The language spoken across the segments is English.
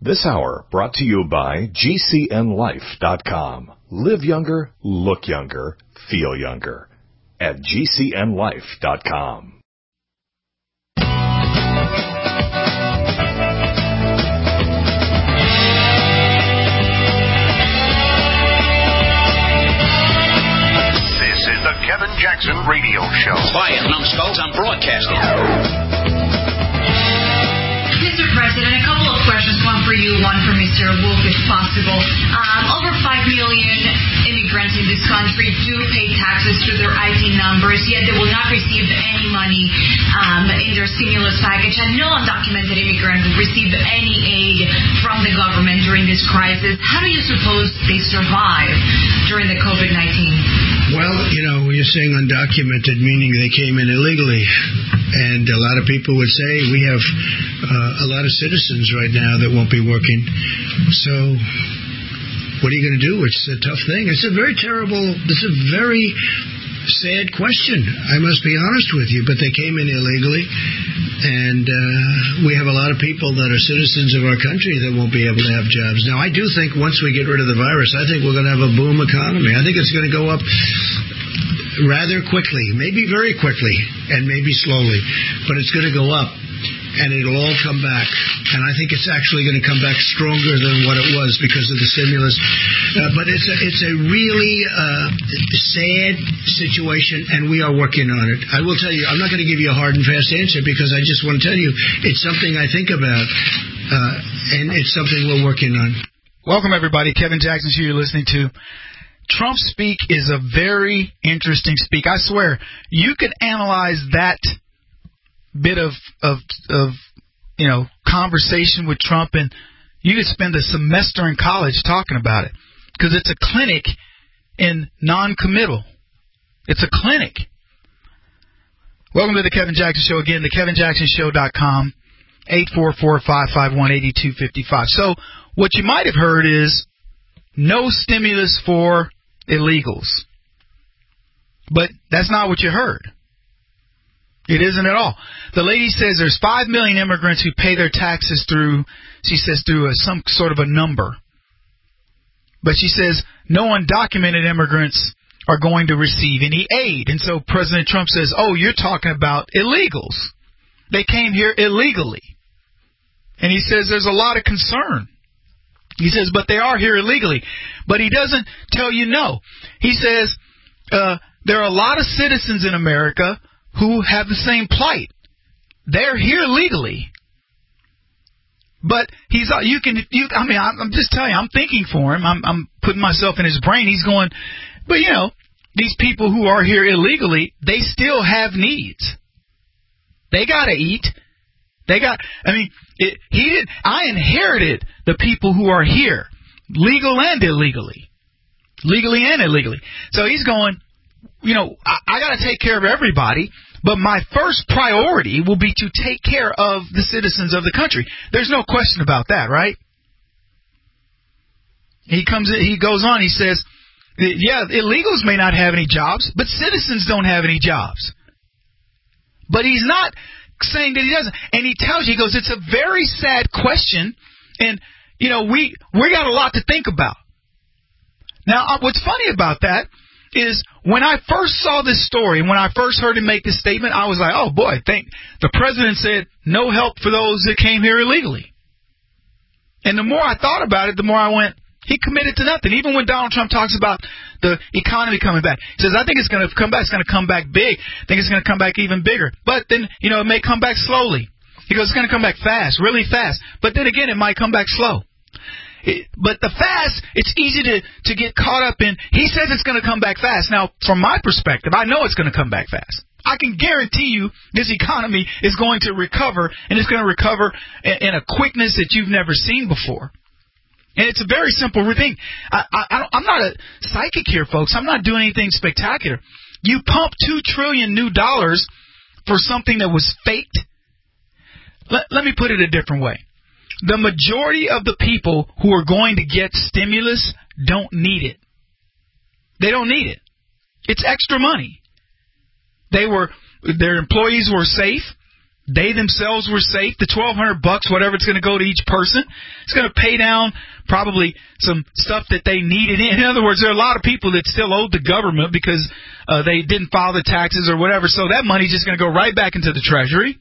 This hour brought to you by GCNLife.com. Live younger, look younger, feel younger. At GCNLife.com. This is the Kevin Jackson Radio Show. Quiet, numbskulls, I'm broadcasting. Mr. President, a couple of questions, one for you, one for Mr. Wolf, if possible. Over 5 million immigrants in this country do pay taxes through their IT numbers, yet they will not receive any money in their stimulus package, and no undocumented immigrant will receive any aid from the government during this crisis. How do you suppose they survive during the COVID-19? Well, you're saying undocumented, meaning they came in illegally. And a lot of people would say we have a lot of citizens right now that won't be working. So what are you going to do? It's a tough thing. It's a very sad question. I must be honest with you. But they came in illegally. And we have a lot of people that are citizens of our country that won't be able to have jobs. Now, I do think once we get rid of the virus, I think we're going to have a boom economy. I think it's going to go up rather quickly, maybe very quickly, and maybe slowly, but it's going to go up, and it'll all come back. And I think it's actually going to come back stronger than what it was because of the stimulus. But it's a really sad situation, and we are working on it. I will tell you, I'm not going to give you a hard and fast answer because I just want to tell you it's something I think about, and it's something we're working on. Welcome, everybody. Kevin Jackson here you're listening to. Trump speak is a very interesting speak. I swear, you could analyze that bit of conversation with Trump, and you could spend a semester in college talking about it because it's a clinic in non-committal. It's a clinic. Welcome to the Kevin Jackson Show again. The KevinJacksonShow.com, 844-551-8255. So what you might have heard is no stimulus for illegals. But that's not what you heard. It isn't at all. The lady says there's 5 million immigrants who pay their taxes through, she says, through some sort of a number. But she says no undocumented immigrants are going to receive any aid. And so President Trump says, oh, you're talking about illegals. They came here illegally. And he says there's a lot of concern. He says, but they are here illegally. But he doesn't tell you no. He says there are a lot of citizens in America who have the same plight. They're here legally. But I'm just telling you, I'm thinking for him. I'm putting myself in his brain. He's going, but these people who are here illegally, they still have needs. They got to eat. I inherited the people who are here, legal and illegally, legally and illegally. So he's going, I got to take care of everybody, but my first priority will be to take care of the citizens of the country. There's no question about that, right? He goes on, he says, yeah, illegals may not have any jobs, but citizens don't have any jobs. But he's not saying that he doesn't. And he tells you, he goes, it's a very sad question, and, we got a lot to think about. Now, what's funny about that is when I first saw this story, when I first heard him make this statement, I was like, oh, boy, the president said no help for those that came here illegally. And the more I thought about it, the more I went, he committed to nothing. Even when Donald Trump talks about the economy coming back, he says, I think it's going to come back. It's going to come back big. I think it's going to come back even bigger. But then, it may come back slowly. He goes, it's going to come back fast, really fast. But then again, it might come back slow. But the fast, it's easy to get caught up in. He says it's going to come back fast. Now, from my perspective, I know it's going to come back fast. I can guarantee you this economy is going to recover, and it's going to recover in a quickness that you've never seen before. And it's a very simple thing. I'm not a psychic here, folks. I'm not doing anything spectacular. You pump $2 trillion new dollars for something that was faked. Let me put it a different way. The majority of the people who are going to get stimulus don't need it. They don't need it. It's extra money. Their employees were safe. They themselves were safe. The $1,200, whatever it's going to go to each person, it's going to pay down probably some stuff that they needed. In other words, there are a lot of people that still owed the government because they didn't file the taxes or whatever. So that money's just going to go right back into the Treasury.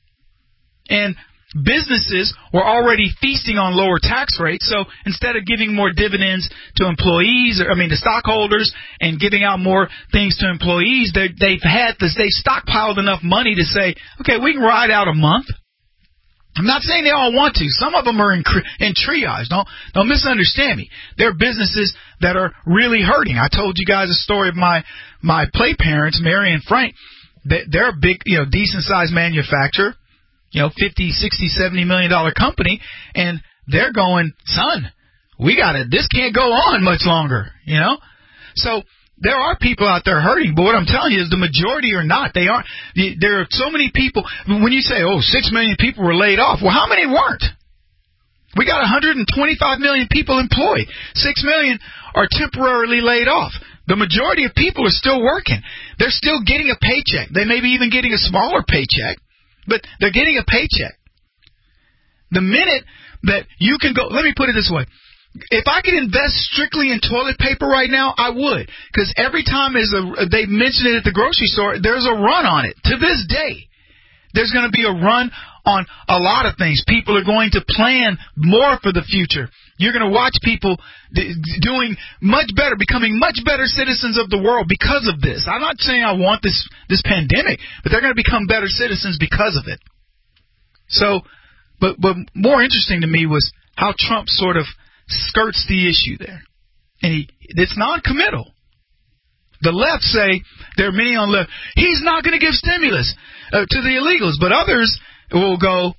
And businesses were already feasting on lower tax rates, so instead of giving more dividends to employees, the stockholders, and giving out more things to employees, they've stockpiled enough money to say, okay, we can ride out a month. I'm not saying they all want to. Some of them are in triage. Don't misunderstand me. There are businesses that are really hurting. I told you guys a story of my play parents, Mary and Frank. They're a big, decent-sized manufacturer. $50, $60, $70 million company, and they're going, son, this can't go on much longer, So there are people out there hurting, but what I'm telling you is the majority are not. They aren't. There are so many people. When you say, 6 million people were laid off, well, how many weren't? We got 125 million people employed. 6 million are temporarily laid off. The majority of people are still working. They're still getting a paycheck. They may be even getting a smaller paycheck. But they're getting a paycheck. The minute that you can go, let me put it this way. If I could invest strictly in toilet paper right now, I would. Because every time they mention it at the grocery store, there's a run on it. To this day, there's going to be a run on a lot of things. People are going to plan more for the future. You're going to watch people doing much better, becoming much better citizens of the world because of this. I'm not saying I want this pandemic, but they're going to become better citizens because of it. So, but more interesting to me was how Trump sort of skirts the issue there. And it's non-committal. The left say, there are many on the left, he's not going to give stimulus to the illegals, but others will go,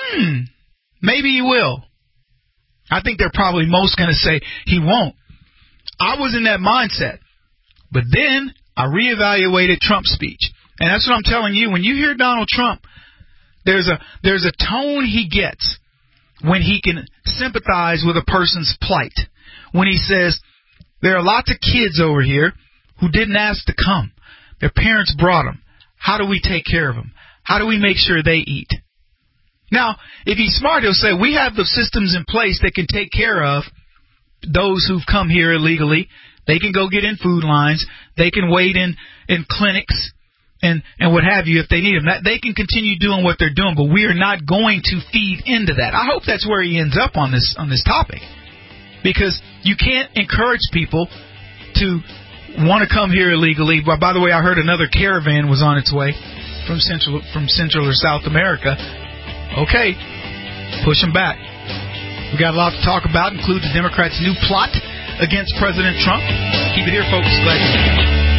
maybe he will. I think they're probably most going to say he won't. I was in that mindset. But then I reevaluated Trump's speech. And that's what I'm telling you. When you hear Donald Trump, there's a tone he gets when he can sympathize with a person's plight. When he says, there are lots of kids over here who didn't ask to come. Their parents brought them. How do we take care of them? How do we make sure they eat? Now, if he's smart, he'll say, we have the systems in place that can take care of those who've come here illegally. They can go get in food lines. They can wait in clinics and what have you if they need them. They can continue doing what they're doing, but we are not going to feed into that. I hope that's where he ends up on this topic, because you can't encourage people to want to come here illegally. By the way, I heard another caravan was on its way from Central or South America. Okay, push them back. We got a lot to talk about, include the Democrats' new plot against President Trump. Keep it here, folks. Glad you're here.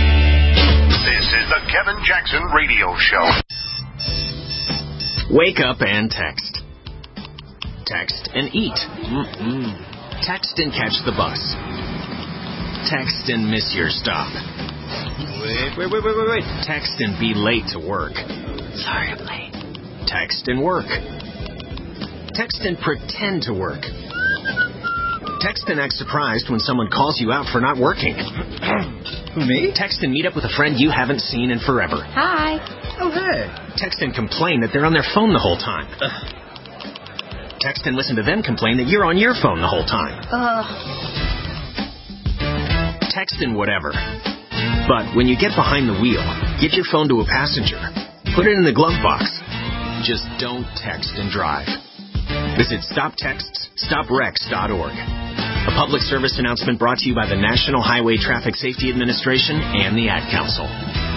This is the Kevin Jackson Radio Show. Wake up and text. Text and eat. Text and catch the bus. Text and miss your stop. Wait. Text and be late to work. Sorry, I'm late. Text and work. Text and pretend to work. Text and act surprised when someone calls you out for not working. Who, me? Text and meet up with a friend you haven't seen in forever. Hi. Oh, hey. Text and complain that they're on their phone the whole time. Text and listen to them complain that you're on your phone the whole time. Text and whatever. But when you get behind the wheel, give your phone to a passenger. Put it in the glove box. Just don't text and drive. Visit StopTextsStopWrecks.org. A public service announcement brought to you by the National Highway Traffic Safety Administration and the Ad Council.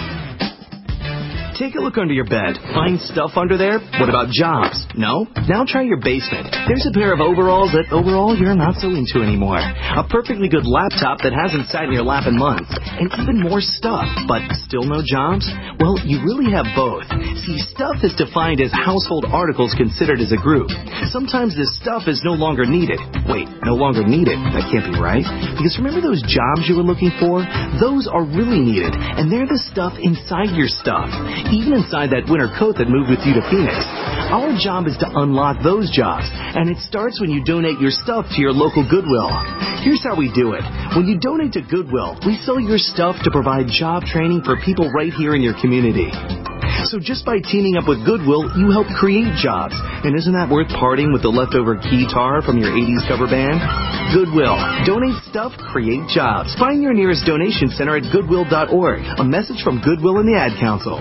Take a look under your bed. Find stuff under there? What about jobs? No? Now try your basement. There's a pair of overalls that overall you're not so into anymore. A perfectly good laptop that hasn't sat in your lap in months. And even more stuff, but still no jobs? Well, you really have both. See, stuff is defined as household articles considered as a group. Sometimes this stuff is no longer needed. Wait, no longer needed? That can't be right. Because remember those jobs you were looking for? Those are really needed, and they're the stuff inside your stuff. Even inside that winter coat that moved with you to Phoenix. Our job is to unlock those jobs, and it starts when you donate your stuff to your local Goodwill. Here's how we do it. When you donate to Goodwill, we sell your stuff to provide job training for people right here in your community. So just by teaming up with Goodwill, you help create jobs. And isn't that worth parting with the leftover guitar from your 80s cover band? Goodwill. Donate stuff, create jobs. Find your nearest donation center at goodwill.org. A message from Goodwill and the Ad Council.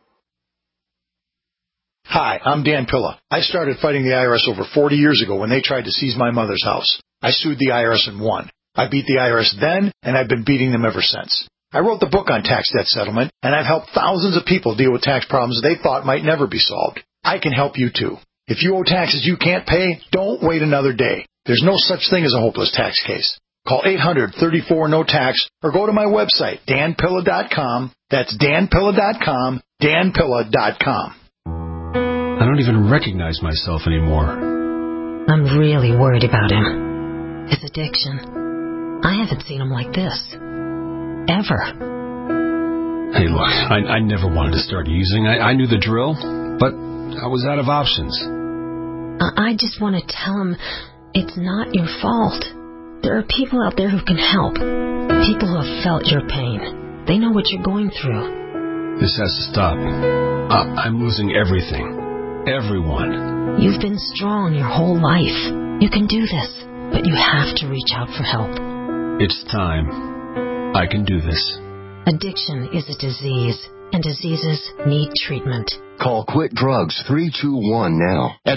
Hi, I'm Dan Pilla. I started fighting the IRS over 40 years ago when they tried to seize my mother's house. I sued the IRS and won. I beat the IRS then, and I've been beating them ever since. I wrote the book on tax debt settlement, and I've helped thousands of people deal with tax problems they thought might never be solved. I can help you too. If you owe taxes you can't pay, don't wait another day. There's no such thing as a hopeless tax case. Call 800-34-NO-TAX or go to my website, danpilla.com. That's danpilla.com, danpilla.com. I don't even recognize myself anymore. I'm really worried about him. His addiction. I haven't seen him like this. Ever. Hey, look, I never wanted to start using. I knew the drill, but I was out of options. I just want to tell him it's not your fault. There are people out there who can help. People who have felt your pain. They know what you're going through. This has to stop. I'm losing everything. Everyone. You've been strong your whole life. You can do this, but you have to reach out for help. It's time. I can do this. Addiction is a disease, and diseases need treatment. Call Quit Drugs 321 now at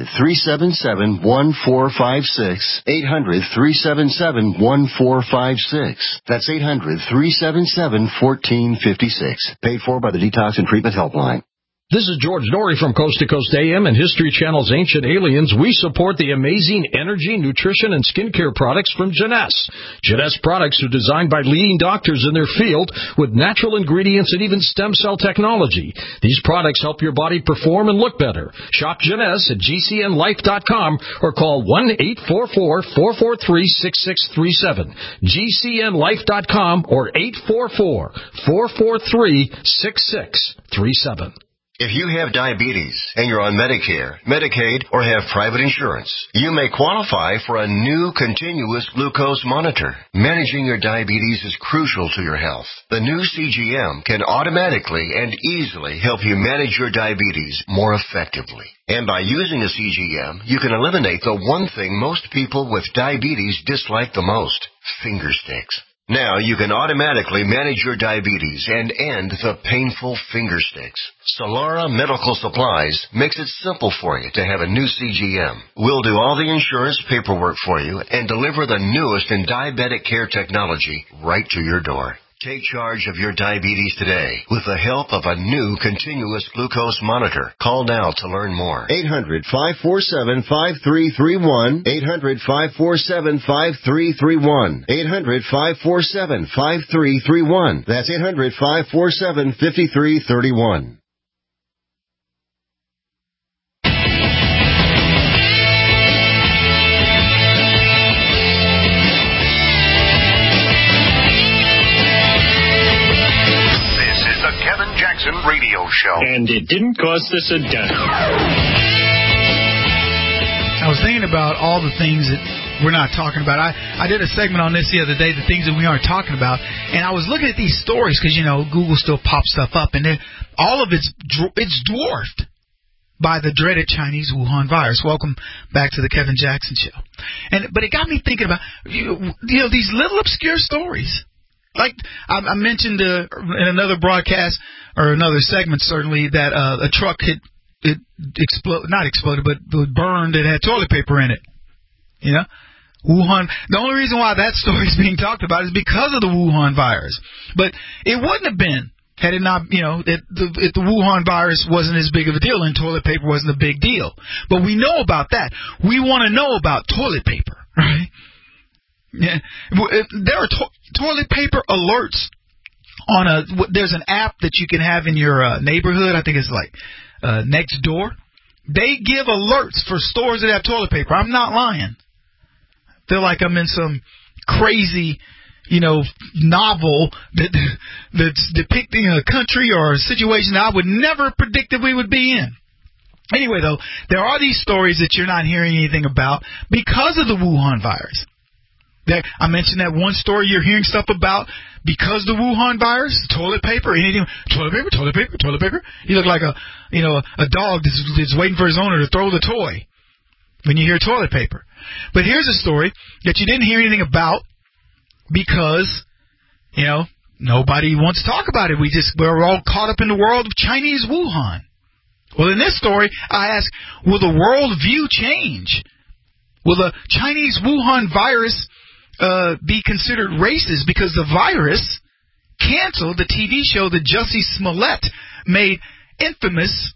800-377-1456. 800-377-1456. That's 800-377-1456. Paid for by the Detox and Treatment Helpline. This is George Norrie from Coast to Coast AM and History Channel's Ancient Aliens. We support the amazing energy, nutrition, and skincare products from Jeunesse. Jeunesse products are designed by leading doctors in their field with natural ingredients and even stem cell technology. These products help your body perform and look better. Shop Jeunesse at GCNlife.com or call 1-844-443-6637. GCNlife.com or 844-443-6637. If you have diabetes and you're on Medicare, Medicaid, or have private insurance, you may qualify for a new continuous glucose monitor. Managing your diabetes is crucial to your health. The new CGM can automatically and easily help you manage your diabetes more effectively. And by using a CGM, you can eliminate the one thing most people with diabetes dislike the most, finger sticks. Now you can automatically manage your diabetes and end the painful finger sticks. Solara Medical Supplies makes it simple for you to have a new CGM. We'll do all the insurance paperwork for you and deliver the newest in diabetic care technology right to your door. Take charge of your diabetes today with the help of a new continuous glucose monitor. Call now to learn more. 800-547-5331. 800-547-5331. 800-547-5331. That's 800-547-5331. Radio show. And it didn't cost us a dime. I was thinking about all the things that we're not talking about. I did a segment on this the other day, the things that we aren't talking about, and I was looking at these stories because, you know, Google still pops stuff up, and all of it's dwarfed by the dreaded Chinese Wuhan virus. Welcome back to the Kevin Jackson Show. But it got me thinking about, you know, these little obscure stories. Like I mentioned in another broadcast or another segment, certainly, that a truck had not exploded, but burned. It had toilet paper in it. You know, Wuhan. The only reason why that story is being talked about is because of the Wuhan virus. But it wouldn't have been had it not, you know, if the Wuhan virus wasn't as big of a deal and toilet paper wasn't a big deal. But we know about that. We want to know about toilet paper, right? Yeah, there are toilet paper alerts on there's an app that you can have in your neighborhood. I think it's like Nextdoor. They give alerts for stores that have toilet paper. I'm not lying. They're like I'm in some crazy, you know, novel that's depicting a country or a situation I would never predict that we would be in. Anyway, though, there are these stories that you're not hearing anything about because of the Wuhan virus. I mentioned that one story you're hearing stuff about because the Wuhan virus, toilet paper, anything, toilet paper. You look like a dog that's waiting for his owner to throw the toy when you hear toilet paper. But here's a story that you didn't hear anything about because, nobody wants to talk about it. We're all caught up in the world of Chinese Wuhan. Well, in this story, I ask, will the world view change? Will the Chinese Wuhan virus be considered racist because the virus canceled the TV show that Jussie Smollett made infamous,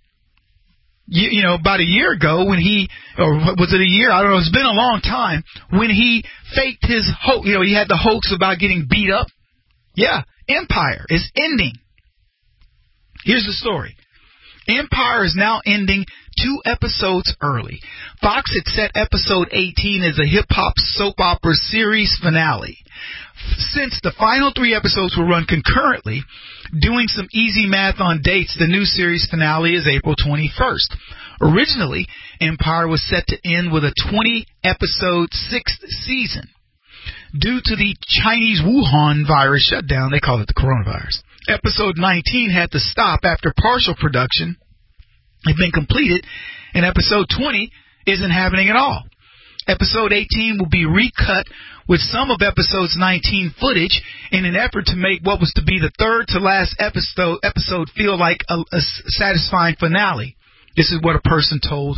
about a year ago when or was it a year? I don't know. It's been a long time when he faked his hoax. He had the hoax about getting beat up. Yeah, Empire is ending. Here's the story. Empire is now ending 2 episodes early. Fox had set episode 18 as a hip-hop soap opera series finale. Since the final 3 episodes will run concurrently, doing some easy math on dates, the new series finale is April 21st. Originally, Empire was set to end with a 20-episode 6th season. Due to the Chinese Wuhan virus shutdown, they call it the coronavirus, Episode 19 had to stop after partial production had been completed, and Episode 20 isn't happening at all. Episode 18 will be recut with some of Episode's 19 footage in an effort to make what was to be the third to last episode feel like a satisfying finale. This is what a person told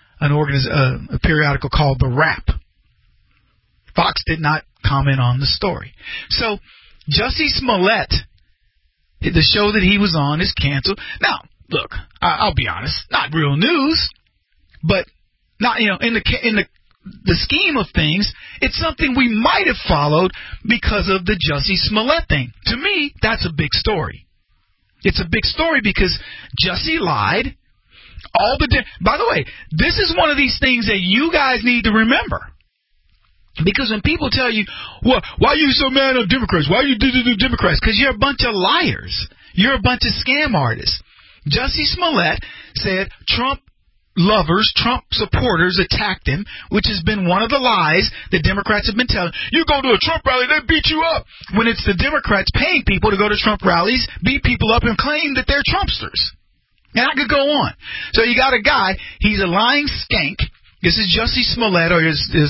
a periodical called The Wrap. Fox did not comment on the story. So, Jussie Smollett, the show that he was on, is canceled. Now, look, I'll be honest, not real news, but not in the scheme of things, it's something we might have followed because of the Jussie Smollett thing. To me, that's a big story. It's a big story because Jussie lied. By the way, this is one of these things that you guys need to remember. Because when people tell you, well, why are you so mad at Democrats? Why are you Democrats? Because you're a bunch of liars. You're a bunch of scam artists. Jussie Smollett said Trump lovers, Trump supporters attacked him, which has been one of the lies that Democrats have been telling. You go to a Trump rally, they beat you up. When it's the Democrats paying people to go to Trump rallies, beat people up, and claim that they're Trumpsters. And I could go on. So you got a guy, he's a lying skank. This is Jussie Smollett, or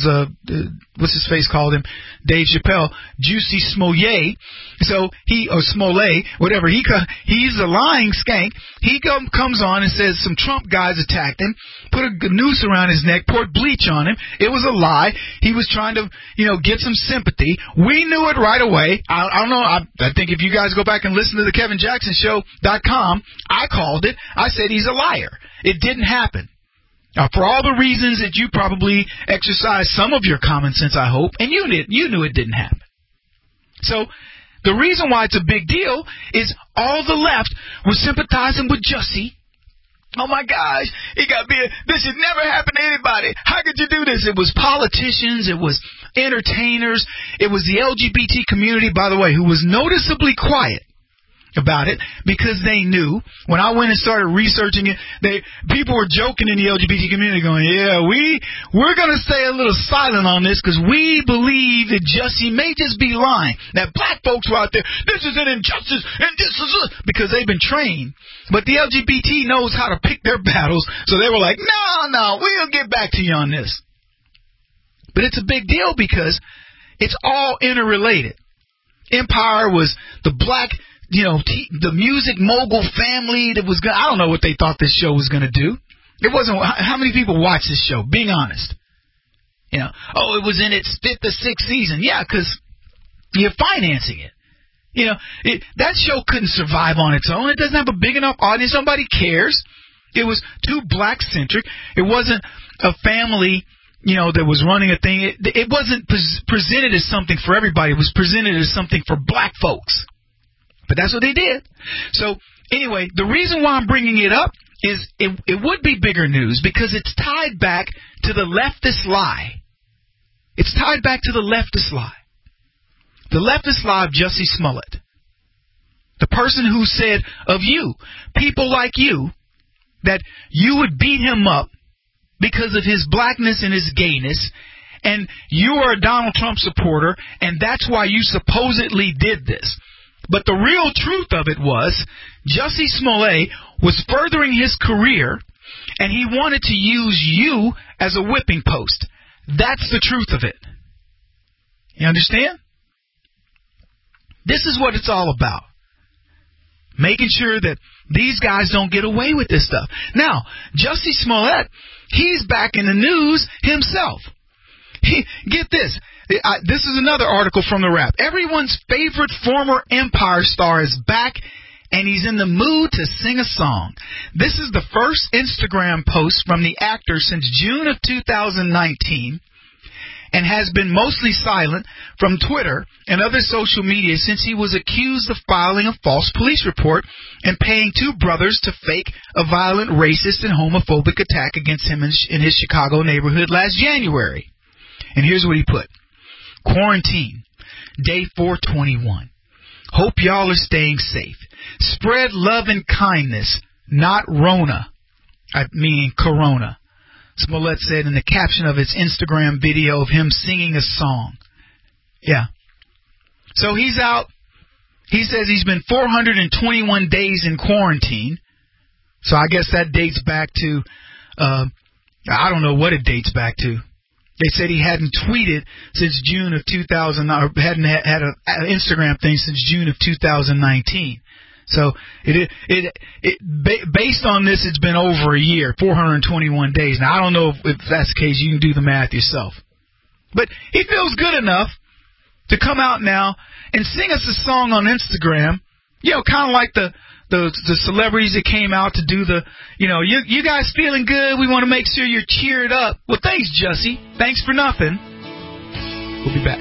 what's his face called him? Dave Chappelle, Juicy Smollett. So or Smollett, whatever. He's a lying skank. He comes on and says some Trump guys attacked him, put a noose around his neck, poured bleach on him. It was a lie. He was trying to, get some sympathy. We knew it right away. I don't know. I think if you guys go back and listen to the KevinJacksonShow.com, I called it. I said he's a liar. It didn't happen. Now, for all the reasons that you probably exercised some of your common sense, I hope, and you knew it didn't happen. So, the reason why it's a big deal is all the left was sympathizing with Jussie. Oh my gosh, this should never happen to anybody. How could you do this? It was politicians, it was entertainers, it was the LGBT community, by the way, who was noticeably quiet about it because they knew when I went and started researching it, people were joking in the LGBT community going, yeah, we're going to stay a little silent on this because we believe that Jussie may just be lying. Now, black folks were out there, this is an injustice and this is because they've been trained. But the LGBT knows how to pick their battles, so they were like, no, we'll get back to you on this. But it's a big deal because it's all interrelated. Empire was the black, the music mogul family that was I don't know what they thought this show was going to do. It wasn't. How many people watch this show? Being honest. It was in its 5th or 6th season. Yeah, because you're financing it. That show couldn't survive on its own. It doesn't have a big enough audience. Nobody cares. It was too black-centric. It wasn't a family, that was running a thing. It wasn't presented as something for everybody. It was presented as something for black folks. But that's what they did. So, anyway, the reason why I'm bringing it up is it would be bigger news because it's tied back to the leftist lie. It's tied back to the leftist lie. The leftist lie of Jussie Smollett. The person who said of you, people like you, that you would beat him up because of his blackness and his gayness, and you are a Donald Trump supporter, and that's why you supposedly did this. But the real truth of it was Jussie Smollett was furthering his career, and he wanted to use you as a whipping post. That's the truth of it. You understand? This is what it's all about. Making sure that these guys don't get away with this stuff. Now, Jussie Smollett, he's back in the news himself. Get this. This is another article from The Wrap. Everyone's favorite former Empire star is back, and he's in the mood to sing a song. This is the first Instagram post from the actor since June of 2019, and has been mostly silent from Twitter and other social media since he was accused of filing a false police report and paying two brothers to fake a violent, racist, and homophobic attack against him in his Chicago neighborhood last January. And here's what he put. Quarantine, day 421. Hope y'all are staying safe. Spread love and kindness, not Rona. Meaning Corona. Smollett said in the caption of his Instagram video of him singing a song. Yeah. So he's out. He says he's been 421 days in quarantine. So I guess that dates back to, I don't know what it dates back to. They said he hadn't tweeted since June of 2000, or hadn't had an Instagram thing since June of 2019. So based on this, it's been over a year, 421 days. Now, I don't know if that's the case. You can do the math yourself. But he feels good enough to come out now and sing us a song on Instagram, kind of like the celebrities that came out to do the, you guys feeling good? We want to make sure you're cheered up. Well, thanks, Jussie. Thanks for nothing. We'll be back.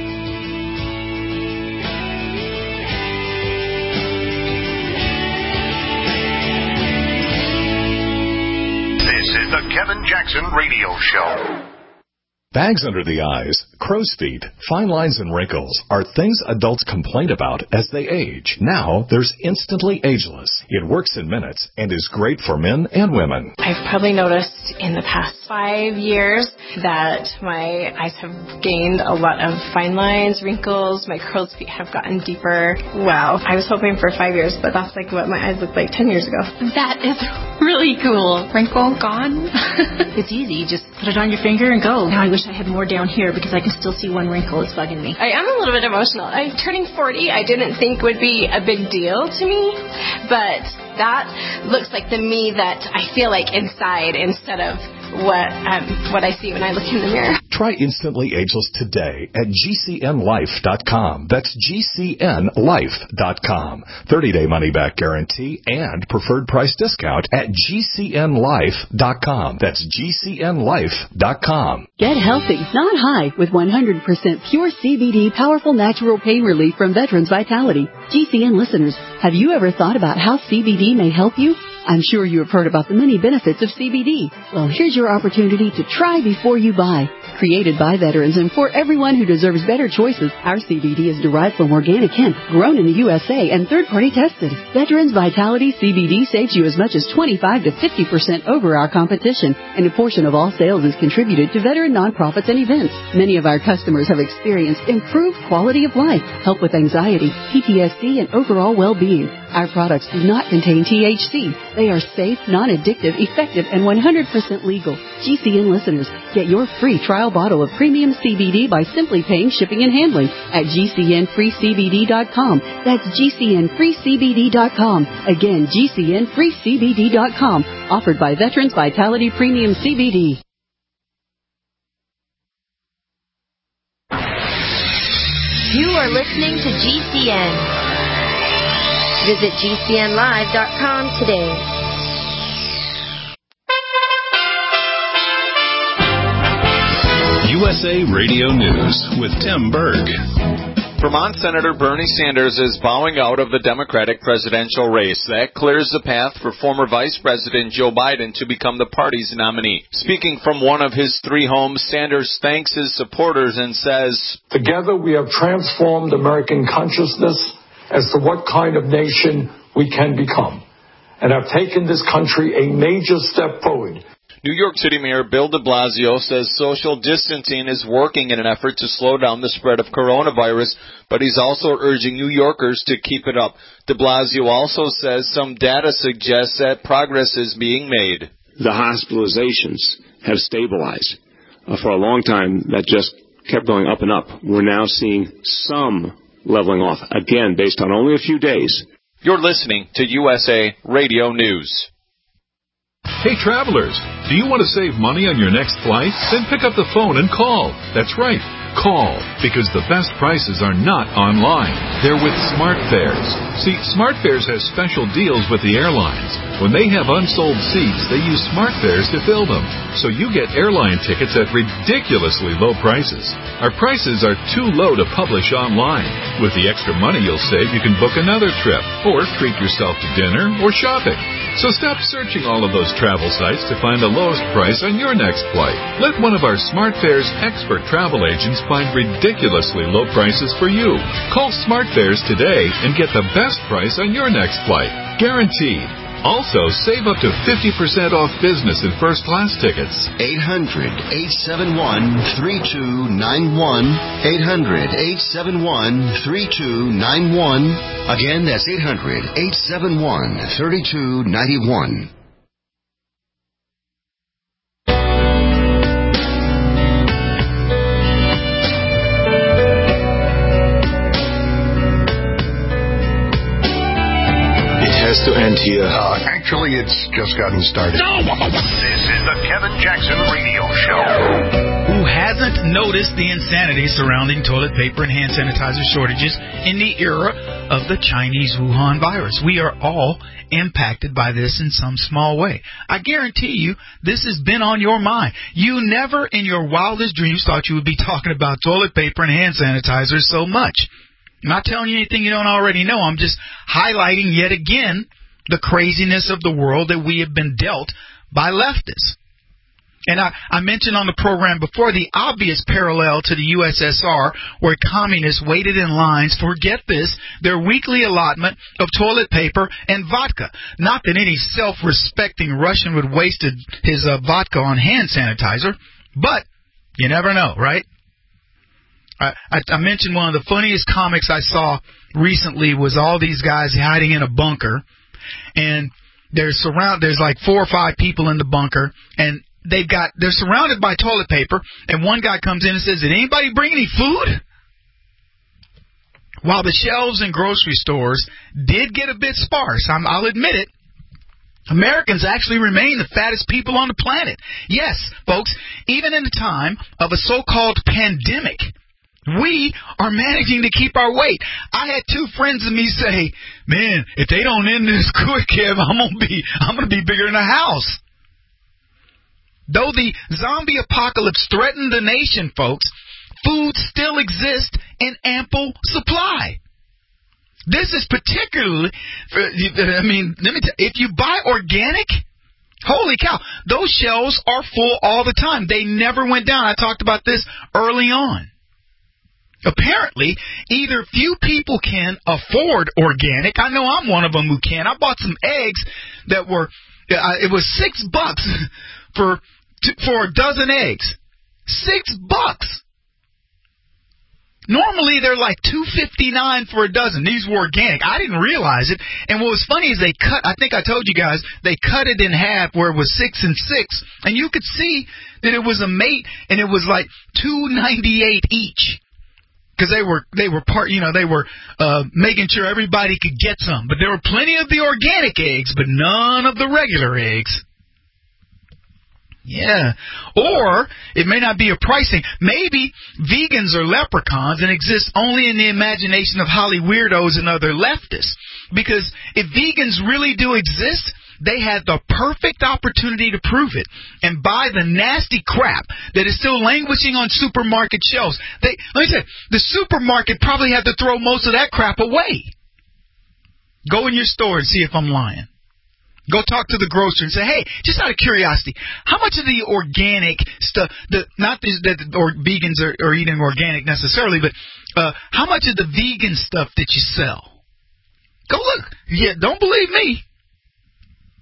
This is the Kevin Jackson Radio Show. Bags under the eyes, crow's feet, fine lines, and wrinkles are things adults complain about as they age. Now, there's Instantly Ageless. It works in minutes and is great for men and women. I've probably noticed in the past 5 years that my eyes have gained a lot of fine lines, wrinkles, my crow's feet have gotten deeper. Wow. I was hoping for 5 years, but that's like what my eyes looked like 10 years ago. That is really cool. Wrinkle gone. It's easy. Just put it on your finger and go. Now I wish I had more down here because I can still see one wrinkle. It's bugging me. I am a little bit emotional. I'm turning 40. I didn't think would be a big deal to me, but that looks like the me that I feel like inside instead of what I see when I look in the mirror. Try Instantly Ageless today at GCNLife.com. That's GCNLife.com. 30-day money-back guarantee and preferred price discount at GCNLife.com. That's GCNLife.com. Get healthy, not high, with 100% pure CBD powerful natural pain relief from Veterans Vitality. GCN listeners, have you ever thought about how CBD may help you? I'm sure you have heard about the many benefits of CBD. Well, here's your opportunity to try before you buy. Created by veterans and for everyone who deserves better choices, our CBD is derived from organic hemp, grown in the USA, and third-party tested. Veterans Vitality CBD saves you as much as 25 to 50% over our competition, and a portion of all sales is contributed to veteran nonprofits and events. Many of our customers have experienced improved quality of life, help with anxiety, PTSD, and overall well-being. Our products do not contain THC. They are safe, non-addictive, effective, and 100% legal. GCN listeners, get your free trial bottle of premium CBD by simply paying shipping and handling at GCNFreeCBD.com. That's GCNFreeCBD.com. Again, GCNFreeCBD.com. Offered by Veterans Vitality Premium CBD. You are listening to GCN. Visit GCNLive.com today. USA Radio News with Tim Berg. Vermont Senator Bernie Sanders is bowing out of the Democratic presidential race. That clears the path for former Vice President Joe Biden to become the party's nominee. Speaking from one of his 3 homes, Sanders thanks his supporters and says, "Together we have transformed American consciousness as to what kind of nation we can become, and have taken this country a major step forward." New York City Mayor Bill de Blasio says social distancing is working in an effort to slow down the spread of coronavirus, but he's also urging New Yorkers to keep it up. De Blasio also says some data suggests that progress is being made. The hospitalizations have stabilized. For a long time, that just kept going up and up. We're now seeing some leveling off, again, based on only a few days. You're listening to USA Radio News. Hey, travelers, do you want to save money on your next flight? Then pick up the phone and call. That's right. Call, because the best prices are not online. They're with SmartFares. See, SmartFares has special deals with the airlines. When they have unsold seats, they use SmartFares to fill them. So you get airline tickets at ridiculously low prices. Our prices are too low to publish online. With the extra money you'll save, you can book another trip, or treat yourself to dinner or shopping. So stop searching all of those travel sites to find the lowest price on your next flight. Let one of our SmartFares expert travel agents find ridiculously low prices for you. Call SmartFares today and get the best price on your next flight. Guaranteed. Also, save up to 50% off business and first-class tickets. 800-871-3291. 800-871-3291. Again, that's 800-871-3291. Has to end here. Actually, it's just gotten started. This is the Kevin Jackson Radio Show. Who hasn't noticed the insanity surrounding toilet paper and hand sanitizer shortages in the era of the Chinese Wuhan virus? We are all impacted by this in some small way. I guarantee you this has been on your mind. You never in your wildest dreams thought you would be talking about toilet paper and hand sanitizer so much. I'm not telling you anything you don't already know. I'm just highlighting yet again the craziness of the world that we have been dealt by leftists. And I mentioned on the program before the obvious parallel to the USSR, where communists waited in lines for, get this, their weekly allotment of toilet paper and vodka. Not that any self-respecting Russian would waste his vodka on hand sanitizer, but you never know, right? I mentioned one of the funniest comics I saw recently was all these guys hiding in a bunker, and there's like 4 or 5 people in the bunker, and they're surrounded by toilet paper, and one guy comes in and says, "Did anybody bring any food?" While the shelves in grocery stores did get a bit sparse, I'll admit it, Americans actually remain the fattest people on the planet. Yes, folks, even in the time of a so-called pandemic, we are managing to keep our weight. I had 2 friends of me say, "Man, if they don't end this quick, Kev, I'm gonna be bigger than a house." Though the zombie apocalypse threatened the nation, folks, food still exists in ample supply. This is particularly, let me tell you, if you buy organic, holy cow, those shelves are full all the time. They never went down. I talked about this early on. Apparently, either few people can afford organic. I know I'm one of them who can. I bought some eggs that were, it was $6 for a dozen eggs. $6. Normally, they're like $2.59 for a dozen. These were organic. I didn't realize it. And what was funny is I think I told you guys, they cut it in half where it was 6 and 6. And you could see that it was a mate, and it was like $2.98 each. Because they were making sure everybody could get some. But there were plenty of the organic eggs, but none of the regular eggs. Yeah. Or it may not be a pricing. Maybe vegans are leprechauns and exist only in the imagination of Holly weirdos and other leftists. Because if vegans really do exist, they had the perfect opportunity to prove it and buy the nasty crap that is still languishing on supermarket shelves. Let me say, the supermarket probably had to throw most of that crap away. Go in your store and see if I'm lying. Go talk to the grocer and say, "Hey, just out of curiosity, how much of the organic stuff, not that vegans are eating organic necessarily, but how much of the vegan stuff that you sell?" Go look. Yeah, don't believe me.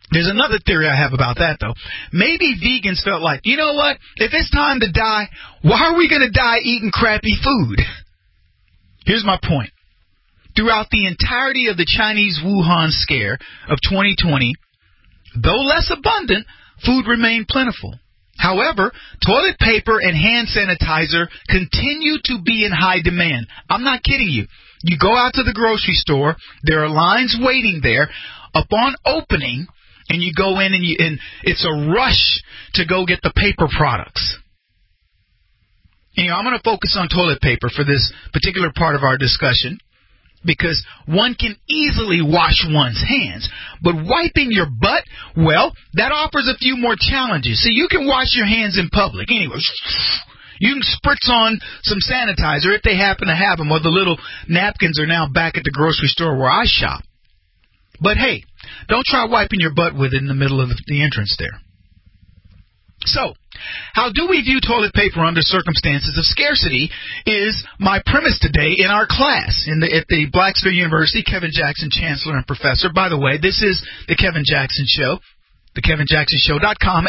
There's another theory I have about that, though. Maybe vegans felt like, you know what? If it's time to die, why are we going to die eating crappy food? Here's my point. Throughout the entirety of the Chinese Wuhan scare of 2020, though less abundant, food remained plentiful. However, toilet paper and hand sanitizer continue to be in high demand. I'm not kidding you. You go out to the grocery store, there are lines waiting there. Upon opening, and you go in and it's a rush to go get the paper products. You know, I'm going to focus on toilet paper for this particular part of our discussion because one can easily wash one's hands. But wiping your butt, well, that offers a few more challenges. See, you can wash your hands in public. Anyway, you can spritz on some sanitizer if they happen to have them, or the little napkins are now back at the grocery store where I shop. But hey, don't try wiping your butt with it in the middle of the entrance there. So, how do we view toilet paper under circumstances of scarcity is my premise today in our class at the Blacksburg University, Kevin Jackson, Chancellor and Professor. By the way, this is the Kevin Jackson Show, thekevinjacksonshow.com,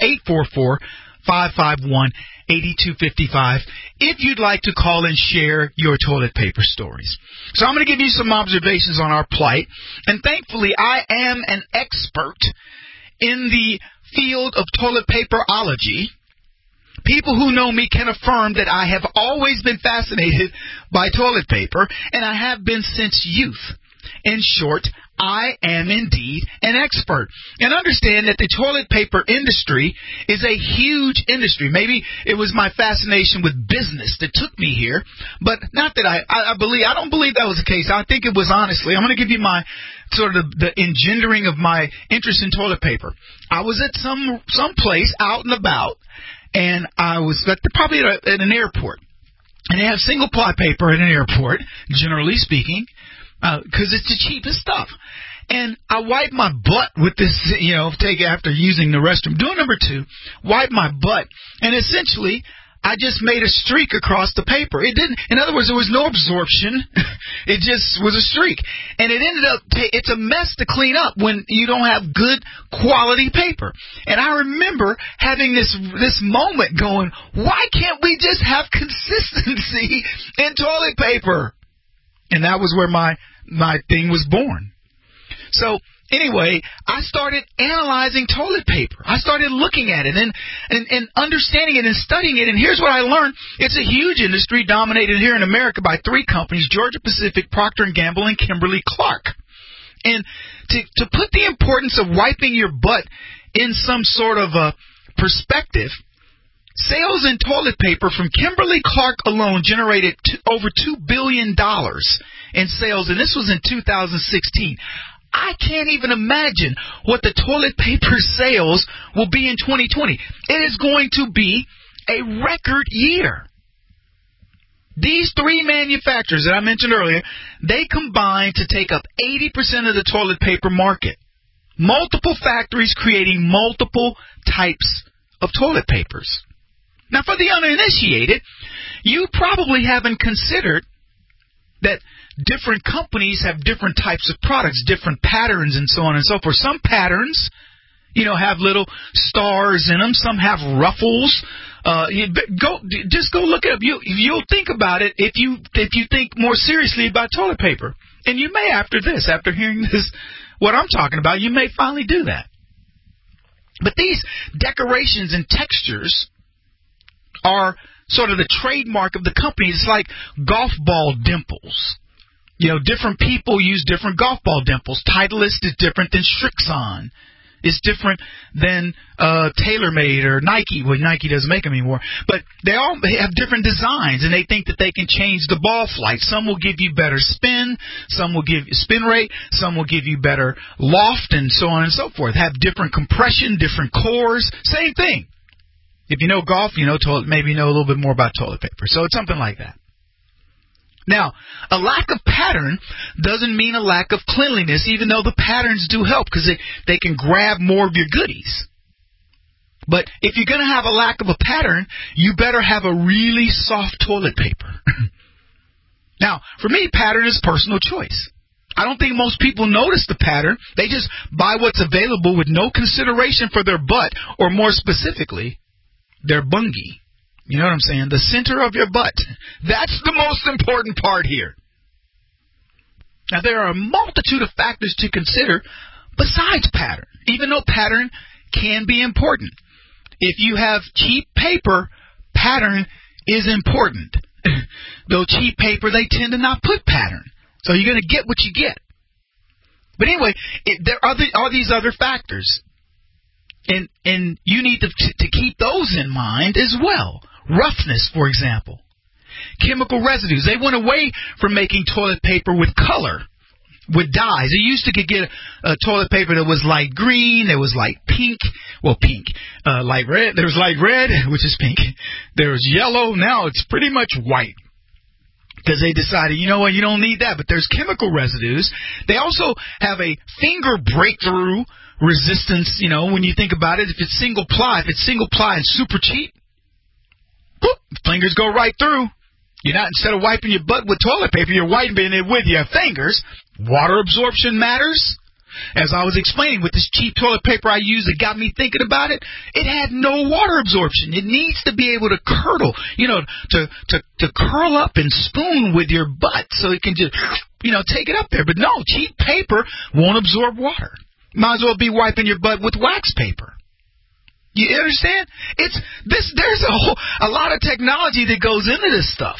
844-551-8255, if you'd like to call and share your toilet paper stories. So I'm going to give you some observations on our plight, and thankfully I am an expert in the field of toilet paperology. People who know me can affirm that I have always been fascinated by toilet paper, and I have been since youth. In short, I am indeed an expert. And understand that the toilet paper industry is a huge industry. Maybe it was my fascination with business that took me here, but not that I don't believe that was the case. I think it was honestly, I'm going to give you my sort of the engendering of my interest in toilet paper. I was at some place out and about, and I was probably at an airport. And they have single ply paper at an airport, generally speaking, because it's the cheapest stuff. And I wiped my butt with this, take after using the restroom. Doing number 2, wipe my butt. And essentially, I just made a streak across the paper. It didn't, in other words, there was no absorption. It just was a streak. And it ended up, it's a mess to clean up when you don't have good quality paper. And I remember having this moment going, why can't we just have consistency in toilet paper? And that was where my thing was born. So anyway, I started analyzing toilet paper. I started looking at it and understanding it and studying it. And here's what I learned. It's a huge industry dominated here in America by 3 companies, Georgia-Pacific, Procter & Gamble, and Kimberly-Clark. And to put the importance of wiping your butt in some sort of a perspective, sales in toilet paper from Kimberly-Clark alone generated over $2 billion in sales, and this was in 2016. I can't even imagine what the toilet paper sales will be in 2020. It is going to be a record year. These 3 manufacturers that I mentioned earlier, they combine to take up 80% of the toilet paper market. Multiple factories creating multiple types of toilet papers. Now, for the uninitiated, you probably haven't considered that different companies have different types of products, different patterns, and so on and so forth. Some patterns, have little stars in them. Some have ruffles. Just go look it up. You'll think about it if you think more seriously about toilet paper. And you may after hearing this, what I'm talking about, you may finally do that. But these decorations and textures are sort of the trademark of the company. It's like golf ball dimples. Different people use different golf ball dimples. Titleist is different than Strixon. It's different than TaylorMade or Nike. Well, Nike doesn't make them anymore. But they all have different designs, and they think that they can change the ball flight. Some will give you better spin. Some will give you spin rate. Some will give you better loft, and so on and so forth. Have different compression, different cores. Same thing. If you know golf, maybe you know a little bit more about toilet paper. So it's something like that. Now, a lack of pattern doesn't mean a lack of cleanliness, even though the patterns do help because they can grab more of your goodies. But if you're going to have a lack of a pattern, you better have a really soft toilet paper. Now, for me, pattern is personal choice. I don't think most people notice the pattern. They just buy what's available with no consideration for their butt, or more specifically, their bungie. You know what I'm saying? The center of your butt. That's the most important part here. Now, there are a multitude of factors to consider besides pattern, even though pattern can be important. If you have cheap paper, pattern is important. Though cheap paper, they tend to not put pattern. So you're going to get what you get. But anyway, there are these other factors. And you need to keep those in mind as well. Roughness, for example. Chemical residues. They went away from making toilet paper with color, with dyes. You used to get a toilet paper that was light green, there was light pink, light red. There was light red, which is pink. There was yellow. Now it's pretty much white. Because they decided, you know what, you don't need that. But there's chemical residues. They also have a finger breakthrough resistance, when you think about it. If it's single ply and super cheap, whoop, fingers go right through. You're not, instead of wiping your butt with toilet paper, you're wiping it with your fingers. Water absorption matters. As I was explaining, with this cheap toilet paper I used that got me thinking about it, it had no water absorption. It needs to be able to curdle, to curl up and spoon with your butt so it can just, take it up there. But no, cheap paper won't absorb water. Might as well be wiping your butt with wax paper. You understand? There's a lot of technology that goes into this stuff.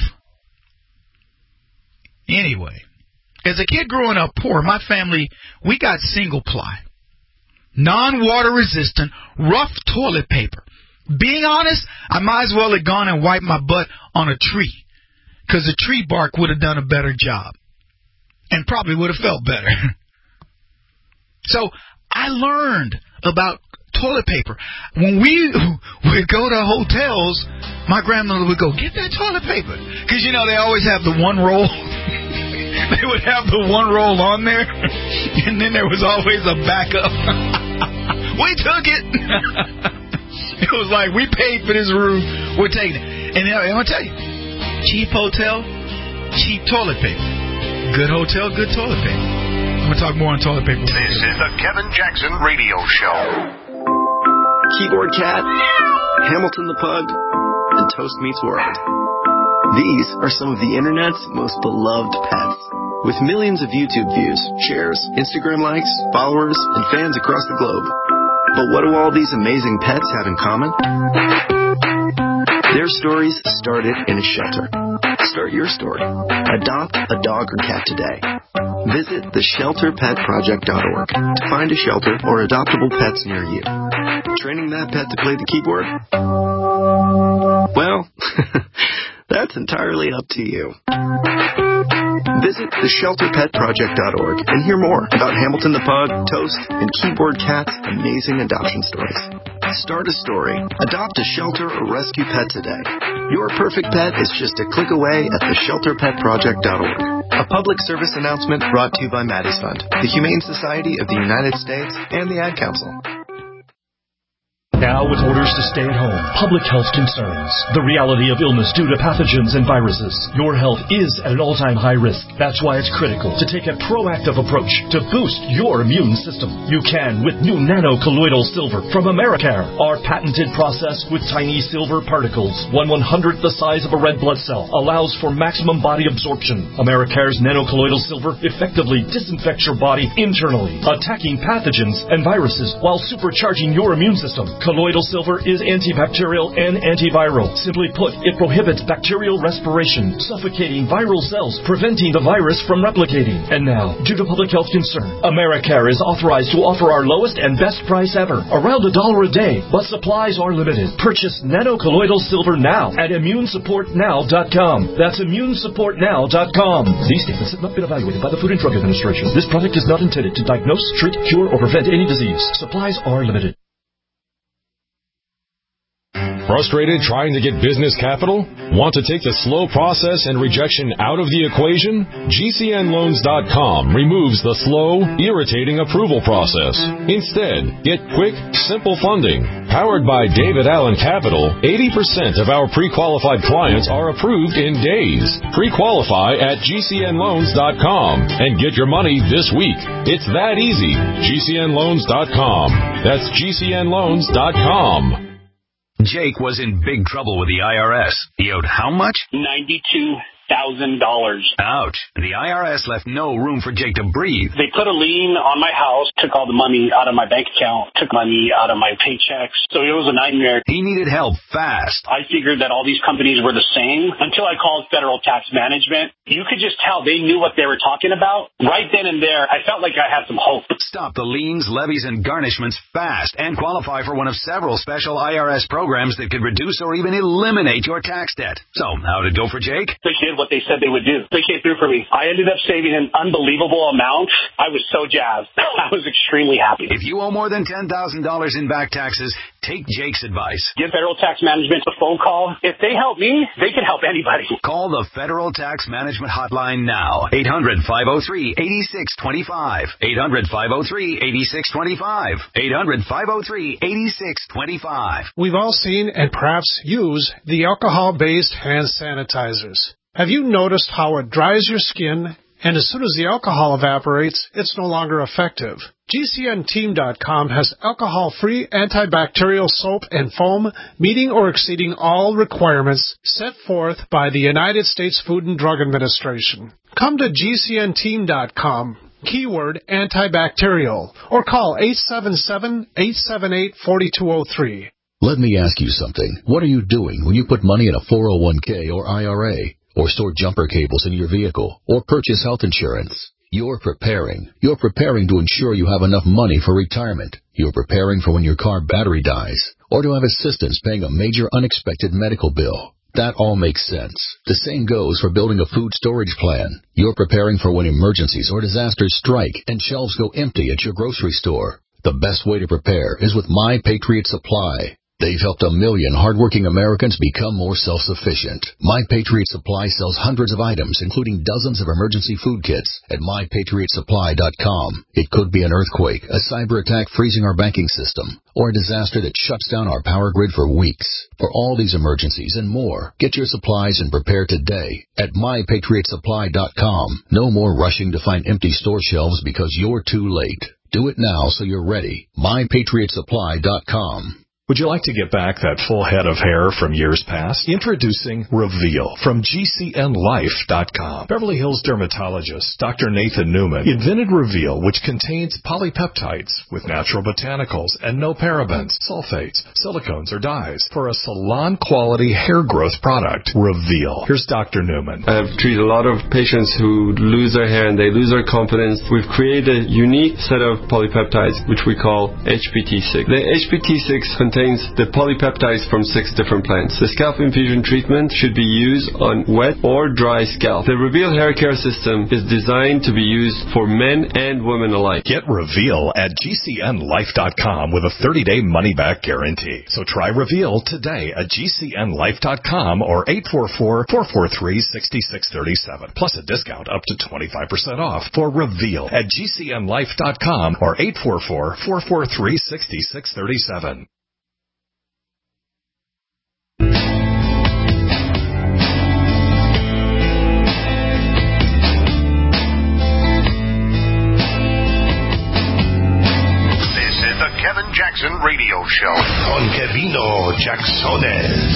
Anyway, as a kid growing up poor, my family, we got single ply, non-water resistant, rough toilet paper. Being honest, I might as well have gone and wiped my butt on a tree, because the tree bark would have done a better job and probably would have felt better. So I learned about toilet paper. When we would go to hotels, my grandmother would go, get that toilet paper. Because, they always have the one roll. They would have the one roll on there. And then there was always a backup. We took it. It was like, we paid for this room. We're taking it. And I'm going to tell you, cheap hotel, cheap toilet paper. Good hotel, good toilet paper. I'm going to talk more on toilet paper. This is the Kevin Jackson Radio Show. Keyboard Cat, Hamilton the Pug, and Toast Meets World. These are some of the internet's most beloved pets. With millions of YouTube views, shares, Instagram likes, followers, and fans across the globe. But what do all these amazing pets have in common? Their stories started in a shelter. Start your story. Adopt a dog or cat today. Visit theshelterpetproject.org to find a shelter or adoptable pets near you. Training that pet to play the keyboard? Well, that's entirely up to you. Visit theshelterpetproject.org and hear more about Hamilton the Pug, Toast, and Keyboard Cat's amazing adoption stories. Start a story, adopt a shelter or rescue pet today. Your perfect pet is just a click away at theshelterpetproject.org. A public service announcement brought to you by Maddie's Fund, the Humane Society of the United States, and the Ad Council. Now, with orders to stay at home, public health concerns, the reality of illness due to pathogens and viruses, your health is at an all-time high risk. That's why it's critical to take a proactive approach to boost your immune system. You can with new nano-colloidal silver from Americare, our patented process with tiny silver particles, 1/100th the size of a red blood cell, allows for maximum body absorption. Americare's nano-colloidal silver effectively disinfects your body internally, attacking pathogens and viruses while supercharging your immune system. Colloidal silver is antibacterial and antiviral. Simply put, it prohibits bacterial respiration, suffocating viral cells, preventing the virus from replicating. And now, due to public health concern, Americare is authorized to offer our lowest and best price ever, around $1 a day, but supplies are limited. Purchase nano-colloidal silver now at immunesupportnow.com. That's immunesupportnow.com. These statements have not been evaluated by the Food and Drug Administration. This product is not intended to diagnose, treat, cure, or prevent any disease. Supplies are limited. Frustrated trying to get business capital? Want to take the slow process and rejection out of the equation? GCNLoans.com removes the slow, irritating approval process. Instead, get quick, simple funding. Powered by David Allen Capital, 80% of our pre-qualified clients are approved in days. Pre-qualify at GCNLoans.com and get your money this week. It's that easy. GCNLoans.com. That's GCNLoans.com. Jake was in big trouble with the IRS. He owed how much? $92,000. Ouch. The IRS left no room for Jake to breathe. They put a lien on my house, took all the money out of my bank account, took money out of my paychecks. So it was a nightmare. He needed help fast. I figured that all these companies were the same until I called Federal Tax Management. You could just tell they knew what they were talking about. Right then and there, I felt like I had some hope. Stop the liens, levies, and garnishments fast and qualify for one of several special IRS programs that could reduce or even eliminate your tax debt. So, how'd it go for Jake? They did what they said they would do. They came through for me. I ended up saving an unbelievable amount. I was so jazzed. I was extremely happy. If you owe more than $10,000 in back taxes, take Jake's advice. Give Federal Tax Management a phone call. If they help me, they can help anybody. Call the Federal Tax Management Hotline now. 800-503-8625. 800-503-8625. 800-503-8625. We've all seen and perhaps use the alcohol-based hand sanitizers. Have you noticed how it dries your skin, and as soon as the alcohol evaporates, it's no longer effective? GCNteam.com has alcohol-free antibacterial soap and foam meeting or exceeding all requirements set forth by the United States Food and Drug Administration. Come to GCNteam.com, keyword antibacterial, or call 877-878-4203. Let me ask you something. What are you doing when you put money in a 401k or IRA, or store jumper cables in your vehicle, or purchase health insurance? You're preparing. You're preparing to ensure you have enough money for retirement. You're preparing for when your car battery dies, or to have assistance paying a major unexpected medical bill. That all makes sense. The same goes for building a food storage plan. You're preparing for when emergencies or disasters strike and shelves go empty at your grocery store. The best way to prepare is with My Patriot Supply. They've helped 1 million hardworking Americans become more self-sufficient. My Patriot Supply sells hundreds of items, including dozens of emergency food kits at MyPatriotSupply.com. It could be an earthquake, a cyber attack freezing our banking system, or a disaster that shuts down our power grid for weeks. For all these emergencies and more, get your supplies and prepare today at MyPatriotSupply.com. No more rushing to find empty store shelves because you're too late. Do it now so you're ready. MyPatriotSupply.com. Would you like to get back that full head of hair from years past? Introducing Reveal from GCNLife.com. Beverly Hills dermatologist Dr. Nathan Newman invented Reveal, which contains polypeptides with natural botanicals and no parabens, sulfates, silicones, or dyes for a salon-quality hair growth product. Reveal. Here's Dr. Newman. I've treated a lot of patients who lose their hair and they lose their confidence. We've created a unique set of polypeptides, which we call HPT6. The HPT6 contains the polypeptides from 6 different plants. The scalp infusion treatment should be used on wet or dry scalp. The Reveal hair care system is designed to be used for men and women alike. Get Reveal at GCNLife.com with a 30-day money-back guarantee. So try Reveal today at GCNLife.com or 844-443-6637. Plus a discount up to 25% off for Reveal at GCNLife.com or 844-443-6637. Kevin Jackson Radio Show. Con Kevino Jacksones.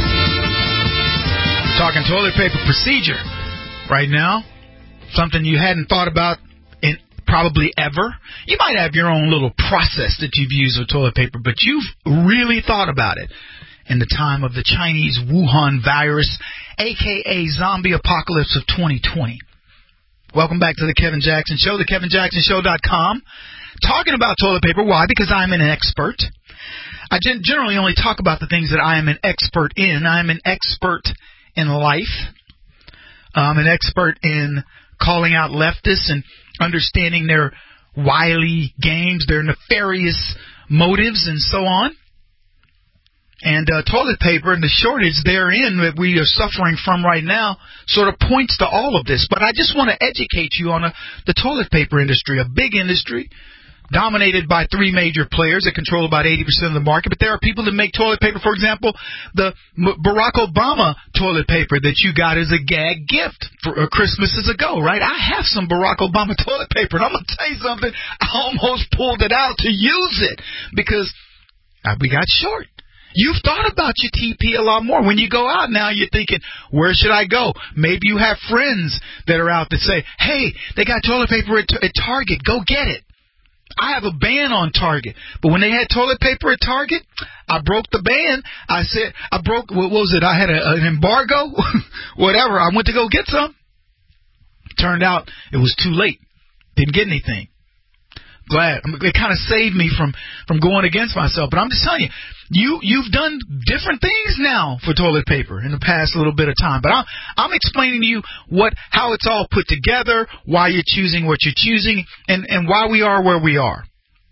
Talking toilet paper procedure right now. Something you hadn't thought about in probably ever. You might have your own little process that you've used with toilet paper, but you've really thought about it in the time of the Chinese Wuhan virus, a.k.a. zombie apocalypse of 2020. Welcome back to the Kevin Jackson Show, thekevinjacksonshow.com. Talking about toilet paper. Why? Because I'm an expert. I generally only talk about the things that I am an expert in. I'm an expert in life. I'm an expert in calling out leftists and understanding their wily games, their nefarious motives, and so on. And toilet paper and the shortage therein that we are suffering from right now sort of points to all of this. But I just want to educate you on the toilet paper industry, a big industry dominated by three major players that control about 80% of the market. But there are people that make toilet paper. For example, the Barack Obama toilet paper that you got as a gag gift for Christmases ago, right? I have some Barack Obama toilet paper, and I'm going to tell you something. I almost pulled it out to use it because we got short. You've thought about your TP a lot more. When you go out now, you're thinking, where should I go? Maybe you have friends that are out that say, hey, they got toilet paper at Target. Go get it. I have a ban on Target. But when they had toilet paper at Target, I broke the ban. What was it? I had an embargo? Whatever. I went to go get some. Turned out it was too late. Didn't get anything. Glad. It kind of saved me from going against myself. But I'm just telling you, you've done different things now for toilet paper in the past little bit of time. But I'm explaining to you how it's all put together, why you're choosing what you're choosing, and why we are where we are.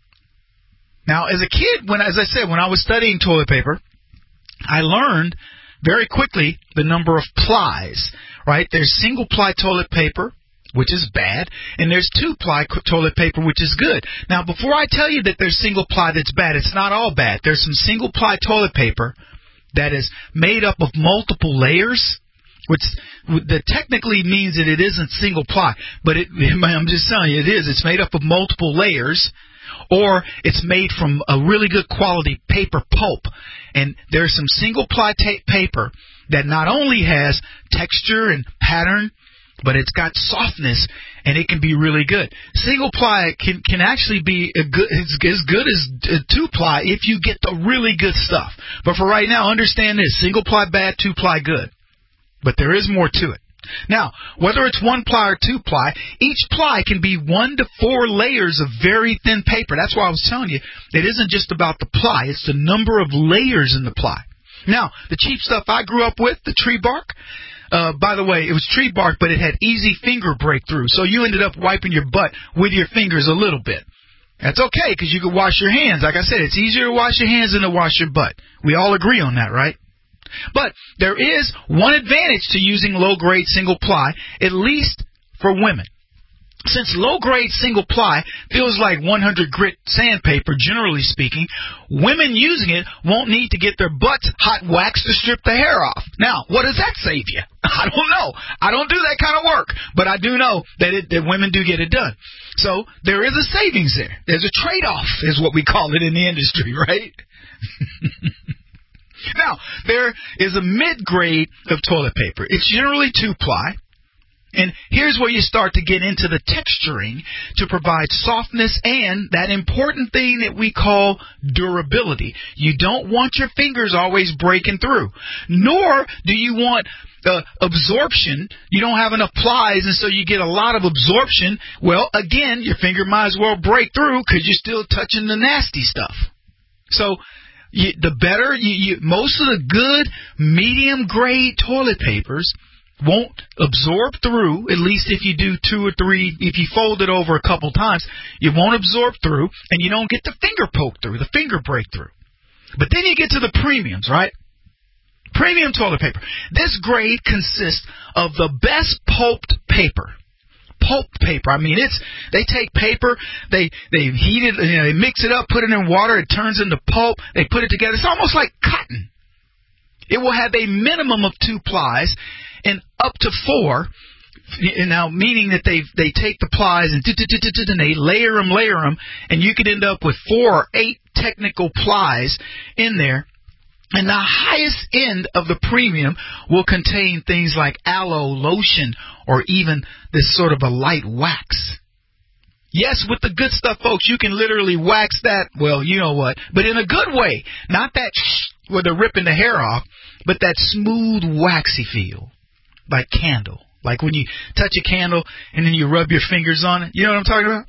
Now, as a kid, as I said, when I was studying toilet paper, I learned very quickly the number of plies, right? There's single-ply toilet paper, which is bad, and there's two-ply toilet paper, which is good. Now, before I tell you that there's single-ply that's bad, it's not all bad. There's some single-ply toilet paper that is made up of multiple layers, which that technically means that it isn't single-ply, but I'm just telling you, it is. It's made up of multiple layers, or it's made from a really good quality paper pulp. And there's some single-ply paper that not only has texture and pattern, but it's got softness, and it can be really good. Single-ply can actually be as good as two-ply if you get the really good stuff. But for right now, understand this. Single-ply bad, two-ply good. But there is more to it. Now, whether it's one-ply or two-ply, each ply can be 1 to 4 layers of very thin paper. That's why I was telling you, it isn't just about the ply. It's the number of layers in the ply. Now, the cheap stuff I grew up with, the tree bark, by the way, it was tree bark, but it had easy finger breakthrough. So you ended up wiping your butt with your fingers a little bit. That's okay, because you could wash your hands. Like I said, it's easier to wash your hands than to wash your butt. We all agree on that, right? But there is one advantage to using low-grade single-ply, at least for women. Since low-grade single-ply feels like 100 grit sandpaper, generally speaking, women using it won't need to get their butts hot waxed to strip the hair off. Now, what does that save you? I don't know. I don't do that kind of work, but I do know that women do get it done. So there is a savings there. There's a trade-off, is what we call it in the industry, right? Now, there is a mid-grade of toilet paper. It's generally 2-ply. And here's where you start to get into the texturing to provide softness and that important thing that we call durability. You don't want your fingers always breaking through, nor do you want absorption. You don't have enough plies, and so you get a lot of absorption. Well, again, your finger might as well break through because you're still touching the nasty stuff. So the better, most of the good medium-grade toilet papers won't absorb through, at least if you do 2 or 3, if you fold it over a couple times, you won't absorb through, and you don't get the finger poke through, the finger breakthrough. But then you get to the premiums, right? Premium toilet paper. This grade consists of the best pulped paper. Pulped paper. I mean, they take paper, they heat it, they mix it up, put it in water, it turns into pulp, they put it together. It's almost like cotton. It will have a minimum of 2 plies and up to 4. Now, meaning that they take the plies and they layer them, and you could end up with 4 or 8 technical plies in there. And the highest end of the premium will contain things like aloe lotion or even this sort of a light wax. Yes, with the good stuff, folks, you can literally wax that, well, you know what, but in a good way. Not that where they're ripping the hair off, but that smooth, waxy feel, like candle. Like when you touch a candle and then you rub your fingers on it. You know what I'm talking about?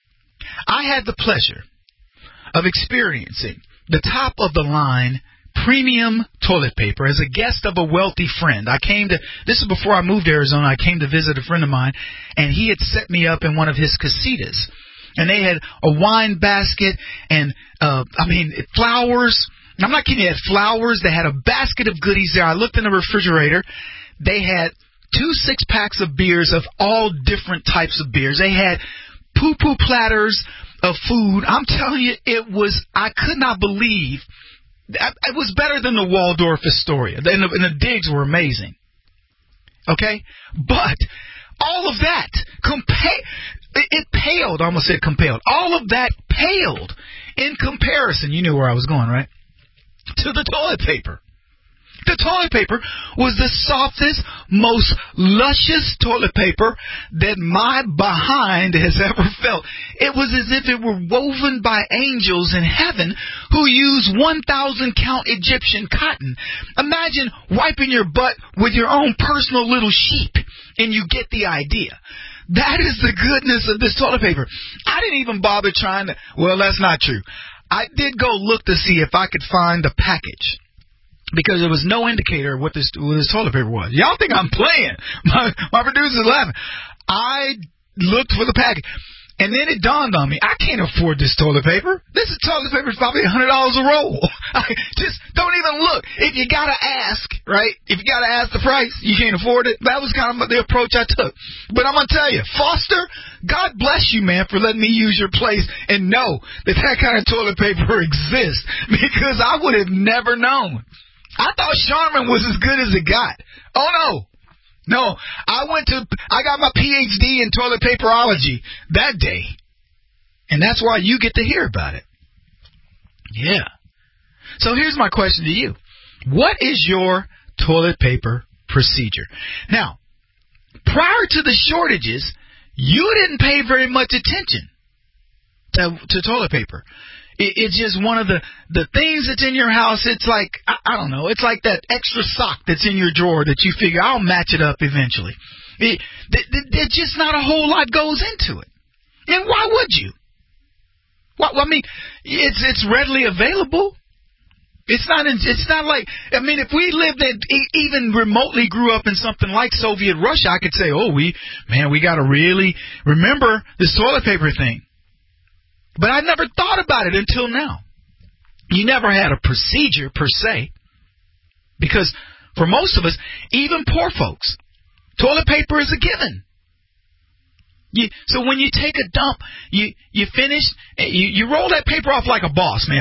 I had the pleasure of experiencing the top of the line premium toilet paper as a guest of a wealthy friend. This is before I moved to Arizona. I came to visit a friend of mine, and he had set me up in one of his casitas. And they had a wine basket and, flowers I'm not kidding you. They had flowers. They had a basket of goodies there. I looked in the refrigerator. They had 2 6-packs of beers of all different types of beers. They had poo-poo platters of food. I'm telling you, I could not believe. It was better than the Waldorf Astoria. And the digs were amazing. Okay? But all of that, it paled. I almost said compelled. All of that paled in comparison. You knew where I was going, right? To the toilet paper. The toilet paper was the softest, most luscious toilet paper that my behind has ever felt. It was as if it were woven by angels in heaven who use 1,000 count Egyptian cotton. Imagine wiping your butt with your own personal little sheep, and you get the idea. That is the goodness of this toilet paper. I didn't even bother trying to. Well, that's not true. I did go look to see if I could find the package, because there was no indicator of what this toilet paper was. Y'all think I'm playing. My producer's laughing. I looked for the package, and then it dawned on me, I can't afford this toilet paper. This toilet paper is probably $100 a roll. Just don't even look. If you got to ask, right? If you got to ask the price, you can't afford it. That was kind of the approach I took. But I'm going to tell you, Foster, God bless you, man, for letting me use your place and know that kind of toilet paper exists, because I would have never known. I thought Charmin was as good as it got. Oh, no. No, I got my PhD in toilet paperology that day. And that's why you get to hear about it. Yeah. So here's my question to you. What is your toilet paper procedure? Now, prior to the shortages, you didn't pay very much attention to toilet paper. It's just one of the things that's in your house. It's like, I don't know, it's like that extra sock that's in your drawer that you figure, I'll match it up eventually. There's just not a whole lot goes into it. And why would you? Well, I mean, it's readily available. It's not like, I mean, if we lived in, even remotely grew up in something like Soviet Russia, I could say, we got to really remember this toilet paper thing. But I never thought about it until now. You never had a procedure per se, because for most of us, even poor folks, toilet paper is a given. So when you take a dump, you finish, you roll that paper off like a boss, man.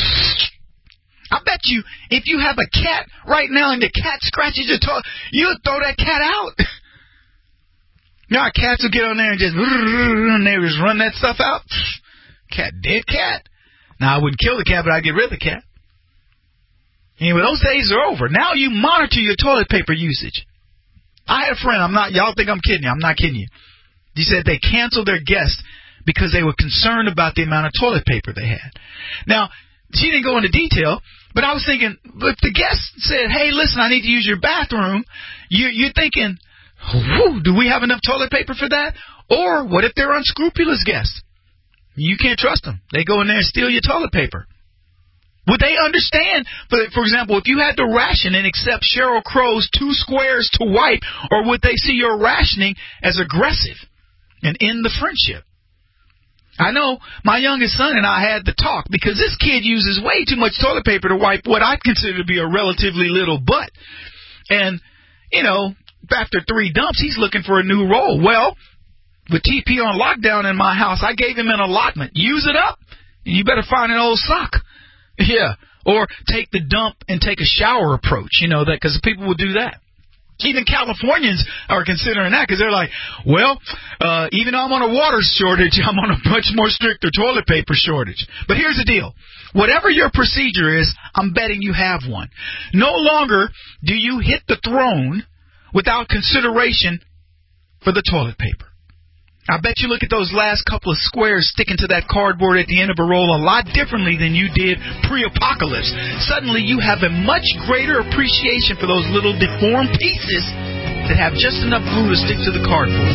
I bet you, if you have a cat right now and the cat scratches your toilet, you'll throw that cat out. Now cats will get on there and just run that stuff out. Dead cat. Now, I wouldn't kill the cat, but I'd get rid of the cat. Anyway, those days are over. Now you monitor your toilet paper usage. I had a friend, y'all think I'm kidding you. I'm not kidding you. He said they canceled their guests because they were concerned about the amount of toilet paper they had. Now, she didn't go into detail, but I was thinking, if the guest said, hey, listen, I need to use your bathroom, you're thinking, do we have enough toilet paper for that? Or what if they're unscrupulous guests? You can't trust them. They go in there and steal your toilet paper. Would they understand, for example, if you had to ration and accept Sheryl Crow's 2 squares to wipe, or would they see your rationing as aggressive and end the friendship? I know my youngest son and I had the talk, because this kid uses way too much toilet paper to wipe what I consider to be a relatively little butt. And, after 3 dumps, he's looking for a new roll. Well, with TP on lockdown in my house, I gave him an allotment. Use it up, and you better find an old sock. Yeah. Or take the dump and take a shower approach, because people will do that. Even Californians are considering that, because they're like, even though I'm on a water shortage, I'm on a much more stricter toilet paper shortage. But here's the deal. Whatever your procedure is, I'm betting you have one. No longer do you hit the throne without consideration for the toilet paper. I bet you look at those last couple of squares sticking to that cardboard at the end of a roll a lot differently than you did pre-apocalypse. Suddenly you have a much greater appreciation for those little deformed pieces that have just enough glue to stick to the cardboard.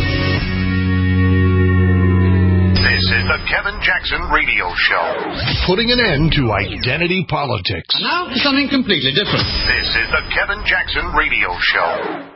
This is the Kevin Jackson Radio Show. Putting an end to identity politics. And now for something completely different. This is the Kevin Jackson Radio Show.